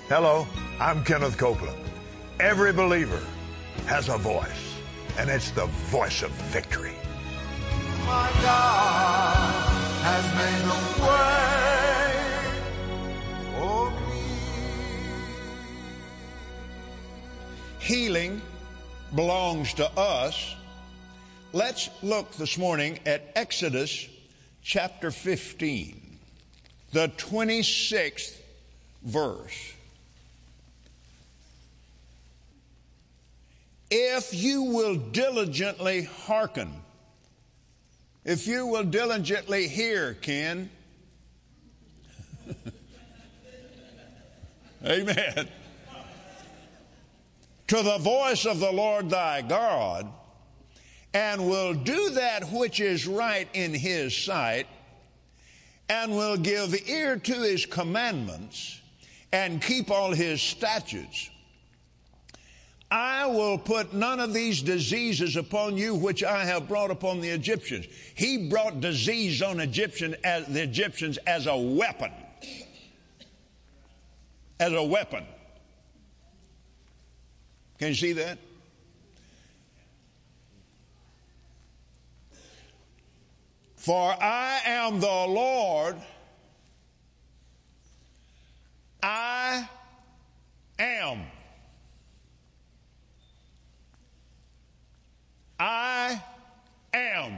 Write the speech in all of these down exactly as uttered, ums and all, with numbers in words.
Hello, I'm Kenneth Copeland. Every believer has a voice, and it's the voice of victory. My God has made a way for me. Healing belongs to us. Let's look this morning at Exodus chapter fifteen, the twenty-sixth verse. If you will diligently hearken, if you will diligently hear, Ken. Amen. To the voice of the Lord thy God, and will do that which is right in his sight, and will give ear to his commandments, and keep all his statutes, I will put none of these diseases upon you which I have brought upon the Egyptians. He brought disease on Egyptian as, the Egyptians as a weapon. As a weapon. Can you see that? For I am the Lord, I am. I am.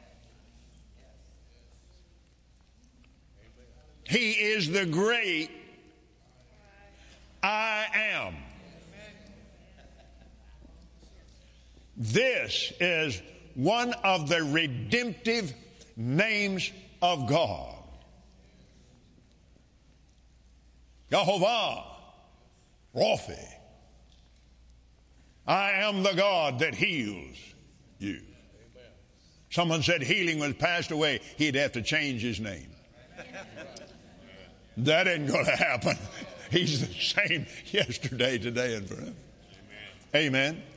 He is the great I am. This is one of the redemptive names of God. Jehovah Rapha. I am the God that heals you. Someone said healing was passed away. He'd have to change his name. That ain't going to happen. He's the same yesterday, today, and forever. Amen. Amen.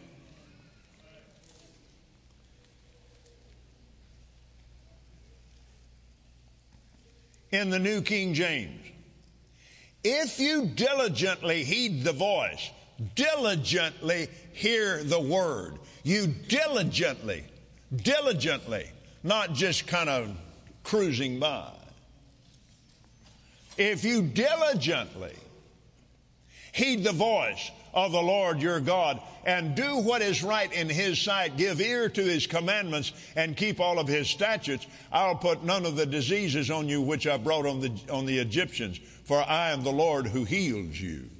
In the New King James, if you diligently heed the voice, diligently hear the word, you diligently, diligently, not just kind of cruising by. If you diligently heed the voice of the Lord your God and do what is right in his sight, give ear to his commandments and keep all of his statutes, I'll put none of the diseases on you which I brought on the, on the Egyptians, for I am the Lord who heals you.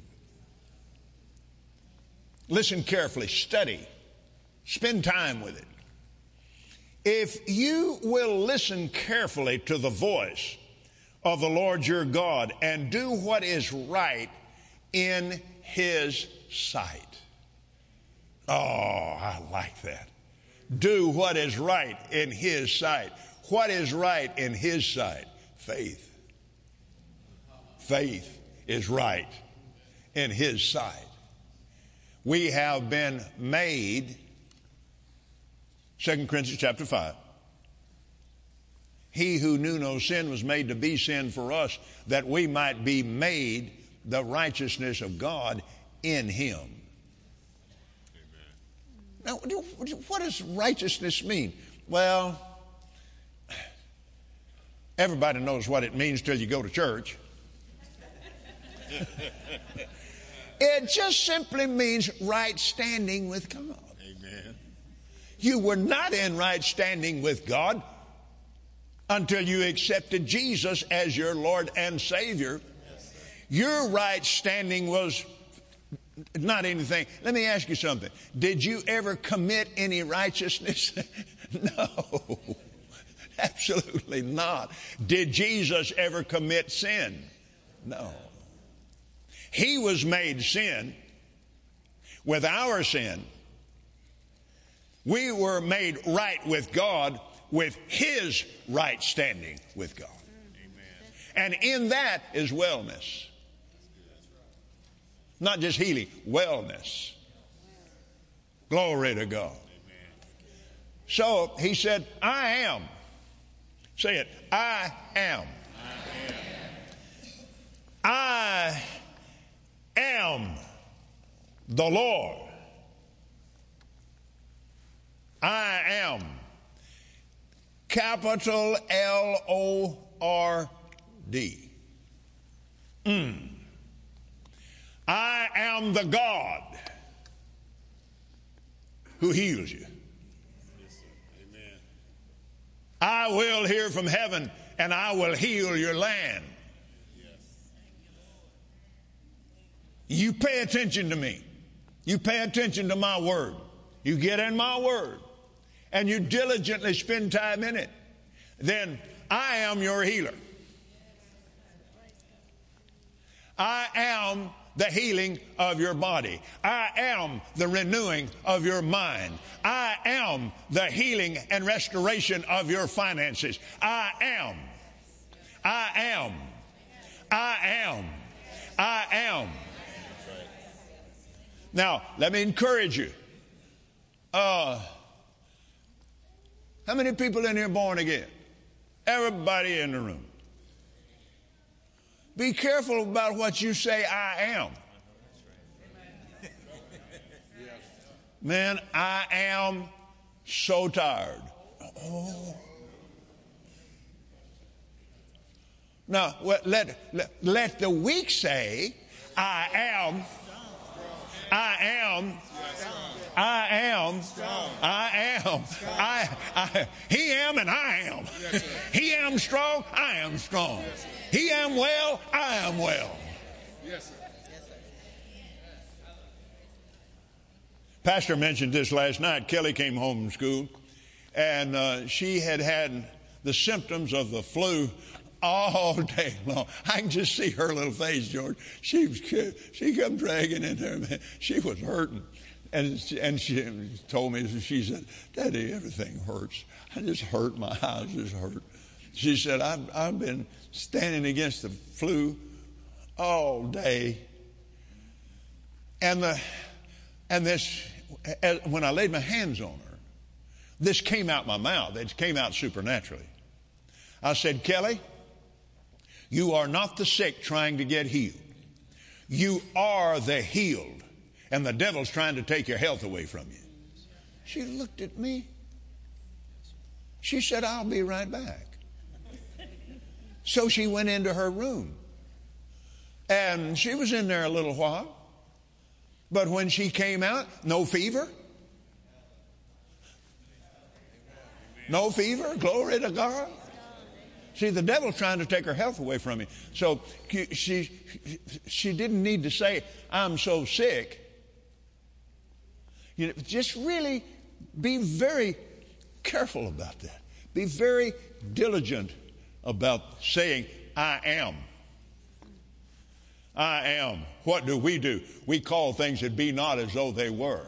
Listen carefully, study, spend time with it. If you will listen carefully to the voice of the Lord your God and do what is right in his sight. Oh, I like that. Do what is right in his sight. What is right in his sight? Faith. Faith is right in his sight. We have been made, Second Corinthians chapter five. He who knew no sin was made to be sin for us, that we might be made the righteousness of God in him. Amen. Now, what does righteousness mean? Well, everybody knows what it means till you go to church. It just simply means right standing with God. Amen. You were not in right standing with God until you accepted Jesus as your Lord and Savior. Your right standing was not anything. Let me ask you something. Did you ever commit any righteousness? No, absolutely not. Did Jesus ever commit sin? No. He was made sin with our sin. We were made right with God with his right standing with God. Amen. And in that is wellness. Not just healing, wellness. Glory to God. Amen. So he said, I am. Say it. I am. I am. I am am the Lord. I am. Capital L O R D. Mm. I am the God who heals you. Amen. I will hear from heaven and I will heal your land. Yes. You pay attention to me. You pay attention to my word. You get in my word and you diligently spend time in it. Then I am your healer. I am the healing of your body. I am the renewing of your mind. I am the healing and restoration of your finances. I am. I am. I am. I am. Now, let me encourage you. Uh, how many people in here born again? Everybody in the room. Be careful about what you say, I am. Man, I am so tired. Oh. Now, let, let, let the weak say, I am. I am. I am. I am. I, I, he am and I am. He am strong, I am strong. He am well, I am well. Yes, sir. Pastor mentioned this last night. Kelly came home from school, and uh, she had had the symptoms of the flu all day long. I can just see her little face, George. She was, she come dragging in there, man. She was hurting. And she, and she told me, she said, Daddy, everything hurts. I just hurt. My eyes just hurt. She said, I've, I've been standing against the flu all day. And the and this, when I laid my hands on her, this came out my mouth. It came out supernaturally. I said, Kelly, you are not the sick trying to get healed. You are the healed. And the devil's trying to take your health away from you. She looked at me. She said, I'll be right back. So she went into her room. And she was in there a little while. But when she came out, no fever. No fever. Glory to God. See, the devil's trying to take her health away from you. So she, she didn't need to say, I'm so sick. You know, just really be very careful about that. Be very diligent about saying, I am. I am. What do we do? We call things that be not as though they were.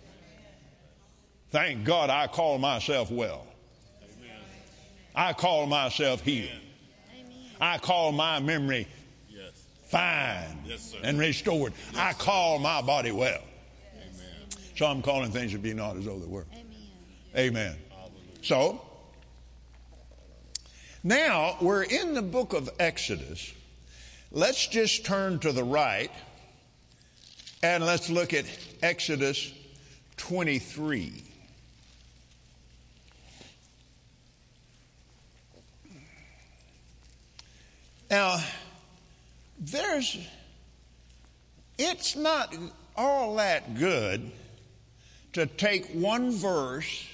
Thank God I call myself well. Amen. I call myself healed. Amen. I call my memory yes. fine yes, and restored. Yes, I call my body well. So I'm calling things that be not as though they were. Amen. Amen. So, now we're in the book of Exodus. Let's just turn to the right and let's look at Exodus twenty-three. Now, there's, it's not all that good to take one verse.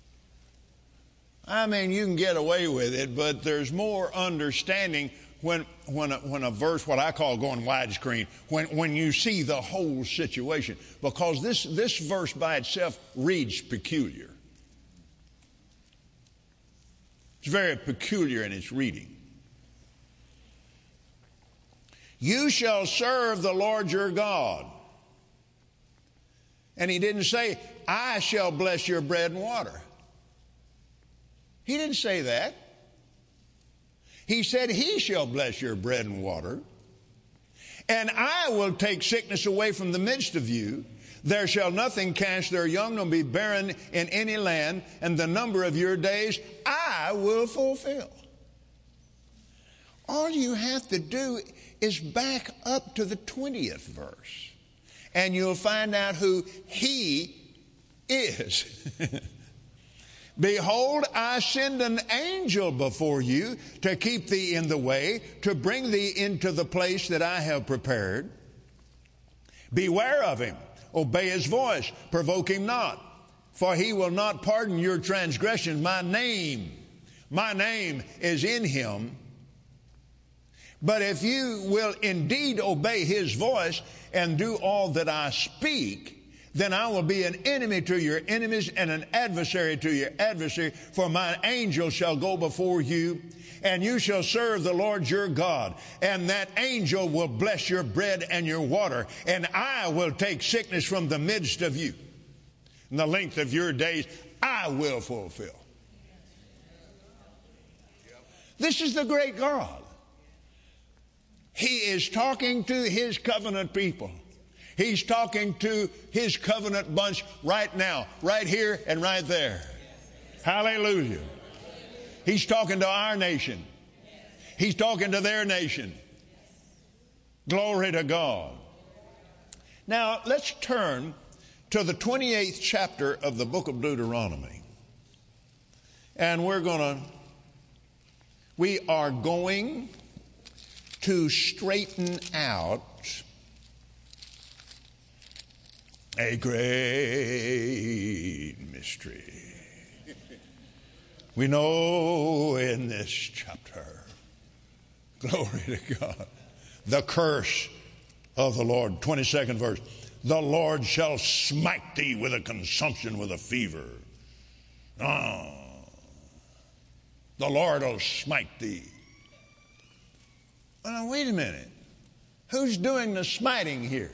I mean, you can get away with it, but there's more understanding when when a, when a verse, what I call going widescreen, when when you see the whole situation, because this this verse by itself reads peculiar. It's very peculiar in its reading. You shall serve the Lord your God. And he didn't say, I shall bless your bread and water. He didn't say that. He said, he shall bless your bread and water. And I will take sickness away from the midst of you. There shall nothing cast their young nor be barren in any land. And the number of your days I will fulfill. All you have to do is back up to the twentieth verse. and you'll find out who He is. Behold, I send an angel before you to keep thee in the way, to bring thee into the place that I have prepared. Beware of him, obey his voice, provoke him not, for he will not pardon your transgression. My name, my name is in him. But if you will indeed obey his voice and do all that I speak, then I will be an enemy to your enemies and an adversary to your adversary. For my angel shall go before you, and you shall serve the Lord your God. And that angel will bless your bread and your water, and I will take sickness from the midst of you. In the length of your days, I will fulfill. This is the great God. He is talking to his covenant people. He's talking to his covenant bunch right now, right here and right there. Hallelujah. He's talking to our nation. He's talking to their nation. Glory to God. Now, let's turn to the twenty-eighth chapter of the book of Deuteronomy. And we're going to, we are going to straighten out a great mystery. We know in this chapter, glory to God, the curse of the Lord. twenty-second verse. The Lord shall smite thee with a consumption, with a fever. Oh, the Lord will smite thee. Well, now, wait a minute. Who's doing the smiting here?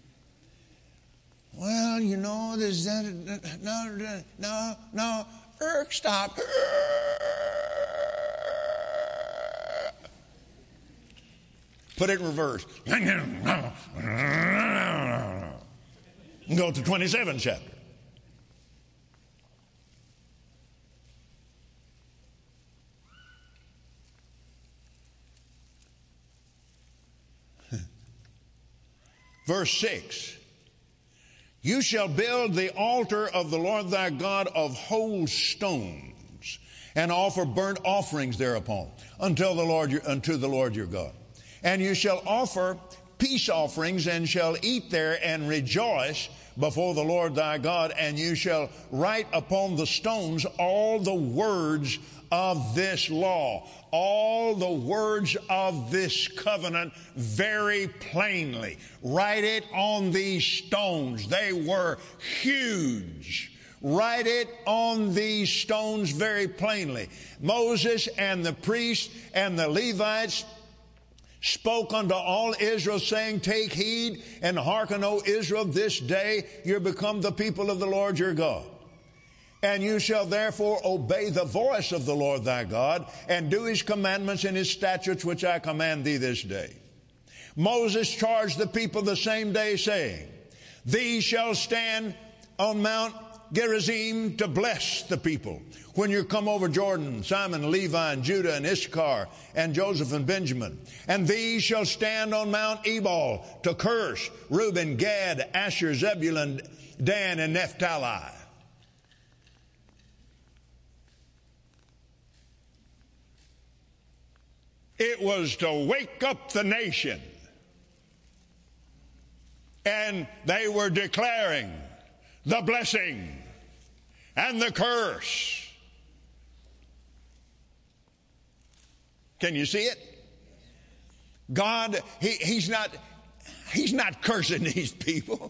Well, you know, there's that. No, no, no. Erk, stop. Put it in reverse. Go to twenty-seventh chapter. Verse six. You shall build the altar of the Lord thy God of whole stones, and offer burnt offerings thereupon until the Lord your, unto the Lord your God. And you shall offer peace offerings, and shall eat there and rejoice before the Lord thy God. And you shall write upon the stones all the words of this law, all the words of this covenant very plainly. Write it on these stones. They were huge. Write it on these stones very plainly. Moses and the priests and the Levites spoke unto all Israel, saying, take heed and hearken, O Israel, this day you're become the people of the Lord your God. And you shall therefore obey the voice of the Lord thy God, and do his commandments and his statutes, which I command thee this day. Moses charged the people the same day, saying, these shall stand on Mount Gerizim to bless the people. When you come over Jordan, Simon, Levi, and Judah, and Issachar, and Joseph, and Benjamin. And these shall stand on Mount Ebal to curse Reuben, Gad, Asher, Zebulun, Dan, and Naphtali. It was to wake up the nation. And they were declaring the blessing and the curse. Can you see it? God, he, he's not, he's not cursing these people.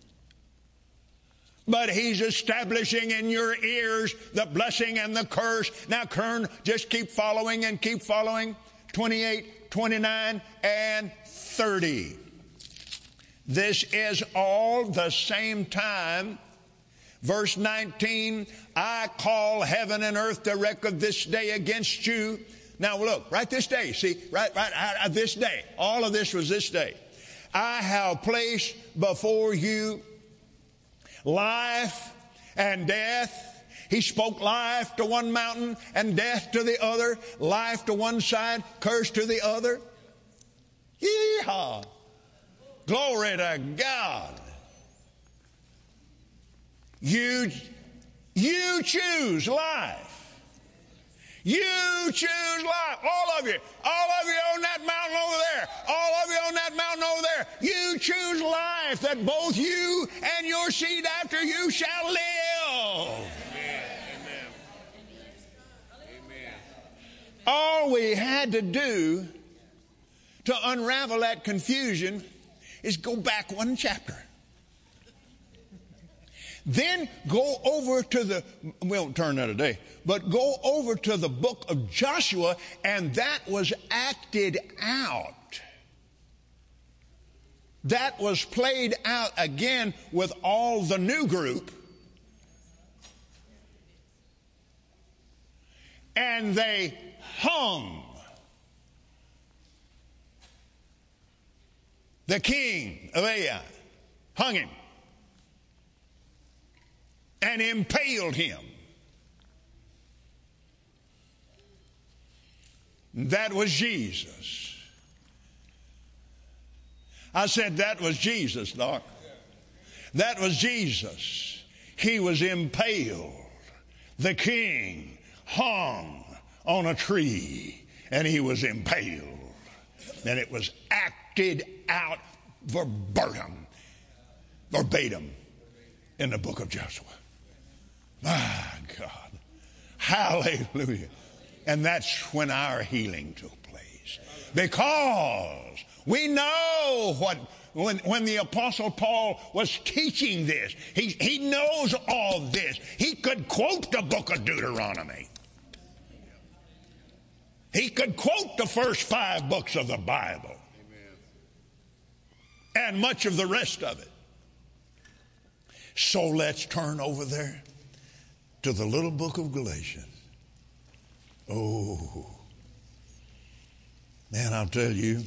But he's establishing in your ears the blessing and the curse. Now, Kern, just keep following and keep following. twenty-eight, twenty-nine, and thirty. This is all the same time. Verse nineteen, I call heaven and earth to record this day against you. Now look, right this day, see, right, right, uh, this day. All of this was this day. I have placed before you life and death. He spoke life to one mountain and death to the other, life to one side, curse to the other. Yeehaw! Glory to God. You, you choose life. You choose life. All of you. All of you on that mountain over there. All of you on that mountain over there. You choose life, that both you and your seed after you shall live. Amen. Amen. All we had to do to unravel that confusion is go back one chapter. Then go over to the, we won't turn that today, but go over to the book of Joshua, and that was acted out. That was played out again with all the new group. And they hung the king of Ai, hung him, and impaled him. That was Jesus. I said that was Jesus, Doc. That was Jesus. He was impaled. The king hung on a tree, and he was impaled. And it was acted out verbatim, verbatim in the book of Joshua. My God. Hallelujah. And that's when our healing took place. Because we know what, when, when the Apostle Paul was teaching this, he, he knows all this. He could quote the book of Deuteronomy. He could quote the first five books of the Bible. And much of the rest of it. So let's turn over there to the little book of Galatians. Oh, man, I'll tell you,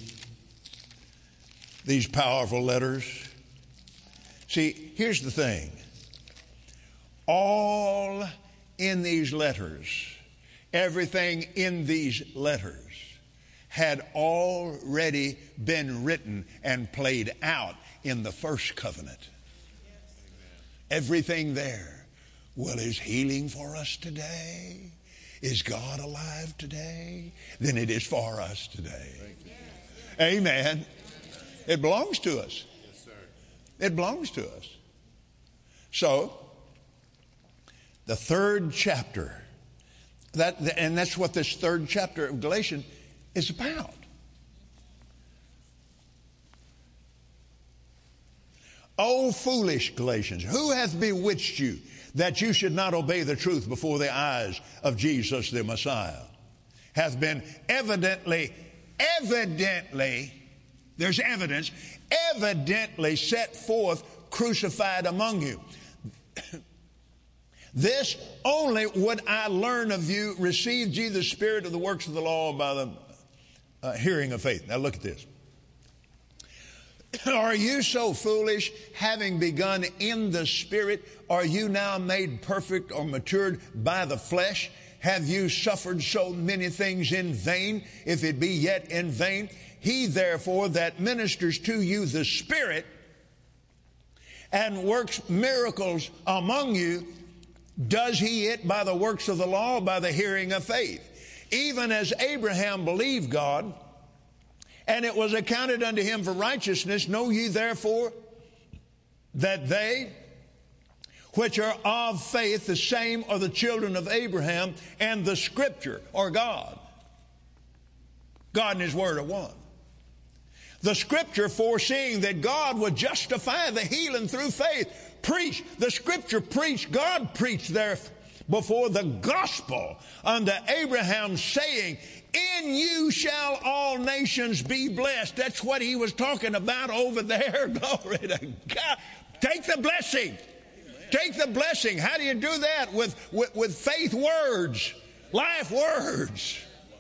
these powerful letters. See, here's the thing. All in these letters, everything in these letters had already been written and played out in the first covenant. Everything there. Well, is healing for us today? Is God alive today? Then it is for us today. Amen. It belongs to us. Yes, sir. It belongs to us. So, the third chapter, that, and that's what this third chapter of Galatians is about. O foolish Galatians, who hath bewitched you that you should not obey the truth before the eyes of Jesus the Messiah? Hath been evidently, evidently, there's evidence, evidently set forth crucified among you. This only would I learn of you, received ye the spirit of the works of the law by the uh, hearing of faith. Now look at this. Are you so foolish, having begun in the Spirit, are you now made perfect or matured by the flesh? Have you suffered so many things in vain, if it be yet in vain? He therefore that ministers to you the Spirit and works miracles among you, does he it by the works of the law, by the hearing of faith? Even as Abraham believed God, and it was accounted unto him for righteousness. Know ye therefore that they which are of faith, the same are the children of Abraham, and the Scripture, or God. God and His Word are one. The Scripture, foreseeing that God would justify the healing through faith, preach. The Scripture preached, God preached there before the gospel unto Abraham, saying, in you shall all nations be blessed. That's what he was talking about over there. Glory to God. Take the blessing. Take the blessing. How do you do that? With, with, with faith words, life words.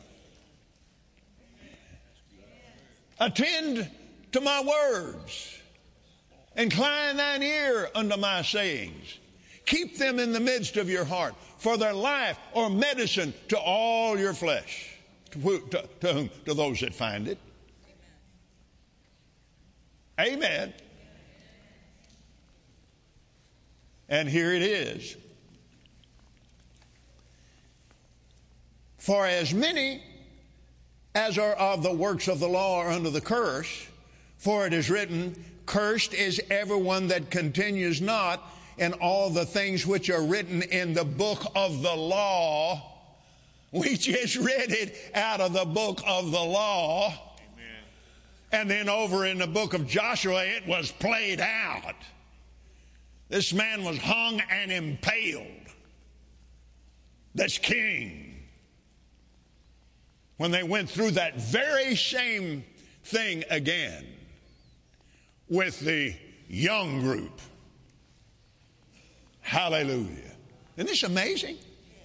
Attend to my words. Incline thine ear unto my sayings. Keep them in the midst of your heart, for their life or medicine to all your flesh. To, to, to whom? To those that find it. Amen. And here it is. For as many as are of the works of the law are under the curse, for it is written, cursed is everyone that continues not in all the things which are written in the book of the law. We just read it out of the book of the law. Amen. And then over in the book of Joshua, it was played out. This man was hung and impaled. This king. When they went through that very same thing again with the young group. Hallelujah. Isn't this amazing?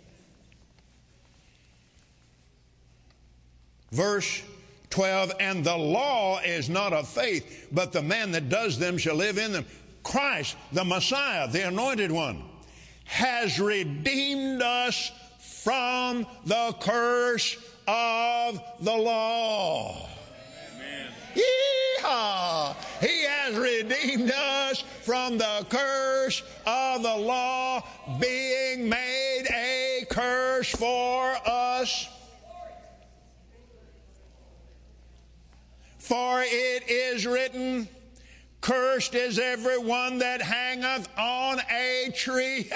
Verse twelve, and the law is not of faith, but the man that does them shall live in them. Christ, the Messiah, the Anointed One, has redeemed us from the curse of the law. Amen. Yeehaw! He has redeemed us from the curse of the law, being made a curse for us. For it is written, cursed is everyone that hangeth on a tree.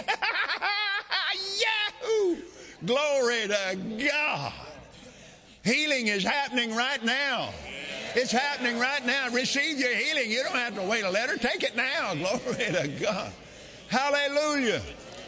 Yahoo! Glory to God. Healing is happening right now. It's happening right now. Receive your healing. You don't have to wait a letter. Take it now. Glory to God. Hallelujah.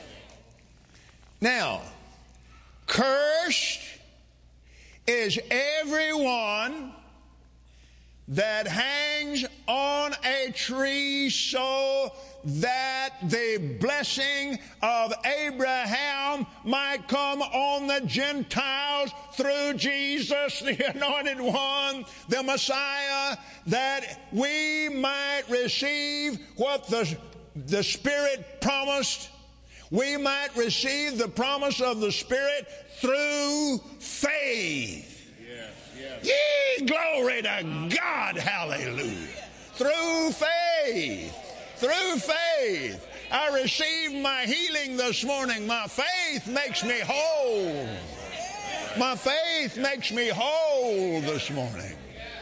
Now, cursed is everyone that hangs on a tree so that the blessing of Abraham might come on the Gentiles through Jesus, the Anointed One, the Messiah, that we might receive what the, the Spirit promised. We might receive the promise of the Spirit through faith. Yea, glory to God, hallelujah. Through faith, through faith. I received my healing this morning. My faith makes me whole. My faith makes me whole this morning.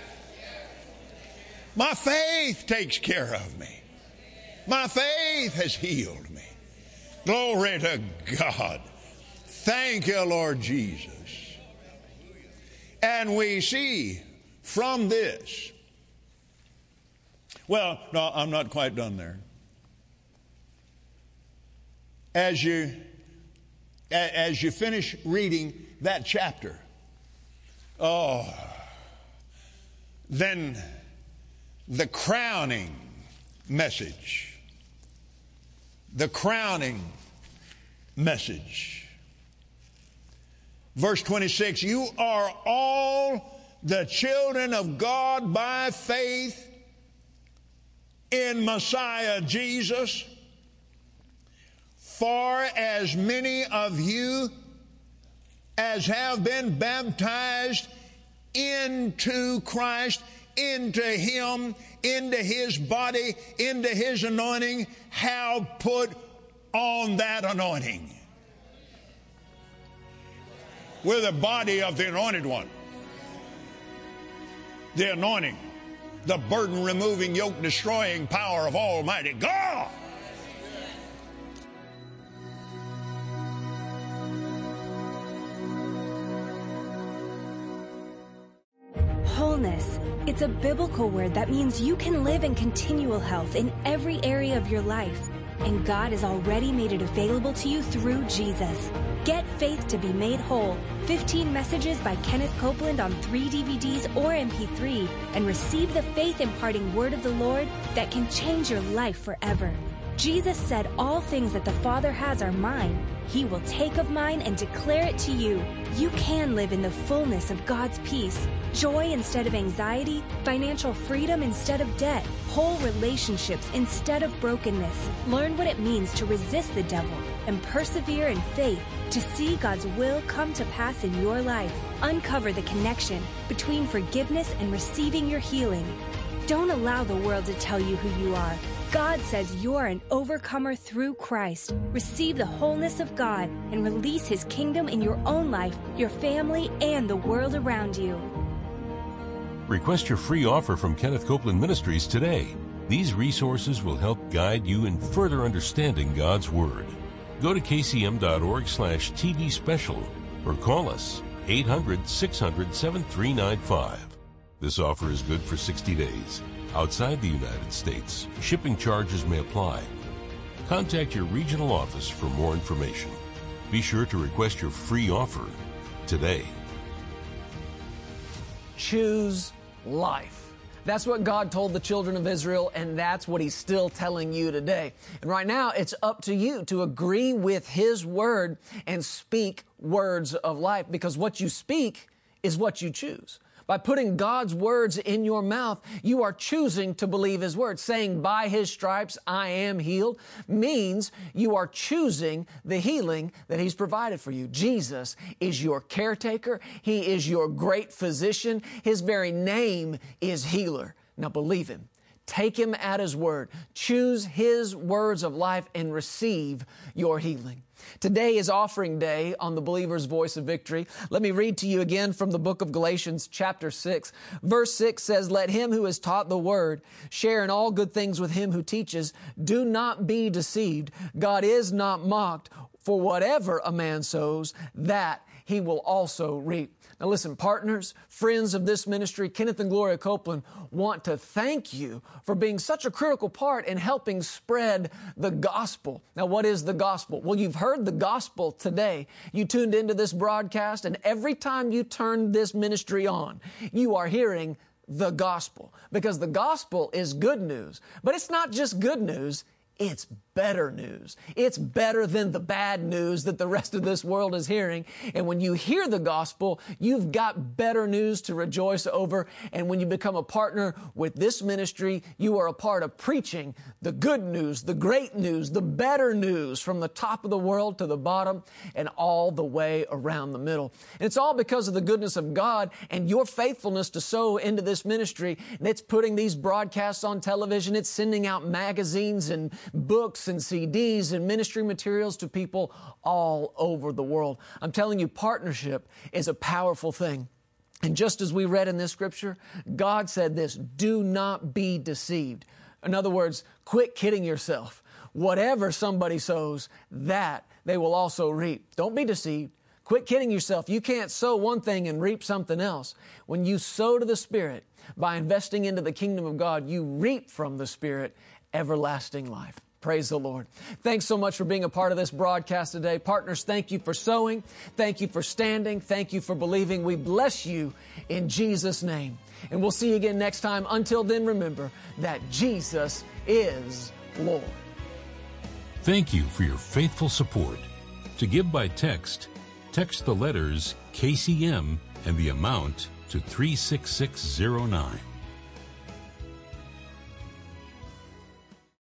My faith takes care of me. My faith has healed me. Glory to God. Thank you, Lord Jesus. And we see from this, well, no, I'm not quite done there. As you, as you finish reading that chapter, oh, then the crowning message, the crowning message. Verse twenty-six, you are all the children of God by faith in Messiah Jesus. For as many of you as have been baptized into Christ, into Him, into His body, into His anointing, have put on that anointing. We're the body of the Anointed One. The anointing, the burden-removing, yoke-destroying power of Almighty God. Wholeness. It's a biblical word that means you can live in continual health in every area of your life. And God has already made it available to you through Jesus. Get Faith to be Made Whole. fifteen messages by Kenneth Copeland on three D V Ds or M P three. And receive the faith-imparting word of the Lord that can change your life forever. Jesus said all things that the Father has are mine. He will take of mine and declare it to you. You can live in the fullness of God's peace. Joy instead of anxiety, financial freedom instead of debt, whole relationships instead of brokenness. Learn what it means to resist the devil and persevere in faith to see God's will come to pass in your life. Uncover the connection between forgiveness and receiving your healing. Don't allow the world to tell you who you are. God says you're an overcomer through Christ. Receive the wholeness of God and release His kingdom in your own life, your family, and the world around you. Request your free offer from Kenneth Copeland Ministries today. These resources will help guide you in further understanding God's Word. Go to kcm.org slash TV special or call us eight hundred, six hundred, seven three nine five. This offer is good for sixty days. Outside the United States, shipping charges may apply. Contact your regional office for more information. Be sure to request your free offer today. Choose life. That's what God told the children of Israel, and that's what He's still telling you today. And right now, it's up to you to agree with His word and speak words of life, because what you speak is what you choose. By putting God's words in your mouth, you are choosing to believe His word. Saying, by His stripes I am healed, means you are choosing the healing that He's provided for you. Jesus is your caretaker. He is your great physician. His very name is healer. Now believe Him. Take Him at His word. Choose His words of life and receive your healing. Today is offering day on the Believer's Voice of Victory. Let me read to you again from the book of Galatians chapter six. Verse six says, let him who is taught the word share in all good things with him who teaches. Do not be deceived. God is not mocked. For whatever a man sows, that he will also reap. Now listen, partners, friends of this ministry, Kenneth and Gloria Copeland want to thank you for being such a critical part in helping spread the gospel. Now, what is the gospel? Well, you've heard the gospel today. You tuned into this broadcast, and every time you turn this ministry on, you are hearing the gospel, because the gospel is good news. But it's not just good news. It's better news. It's better than the bad news that the rest of this world is hearing. And when you hear the gospel, you've got better news to rejoice over. And when you become a partner with this ministry, you are a part of preaching the good news, the great news, the better news from the top of the world to the bottom and all the way around the middle. And it's all because of the goodness of God and your faithfulness to sow into this ministry. And it's putting these broadcasts on television. It's sending out magazines and books and C Ds and ministry materials to people all over the world. I'm telling you, partnership is a powerful thing. And just as we read in this scripture, God said this, do not be deceived. In other words, quit kidding yourself. Whatever somebody sows, that they will also reap. Don't be deceived. Quit kidding yourself. You can't sow one thing and reap something else. When you sow to the Spirit by investing into the kingdom of God, you reap from the Spirit everlasting life. Praise the Lord. Thanks so much for being a part of this broadcast today. Partners, thank you for sowing. Thank you for standing. Thank you for believing. We bless you in Jesus' name. And we'll see you again next time. Until then, remember that Jesus is Lord. Thank you for your faithful support. To give by text, text the letters K C M and the amount to three six six zero nine.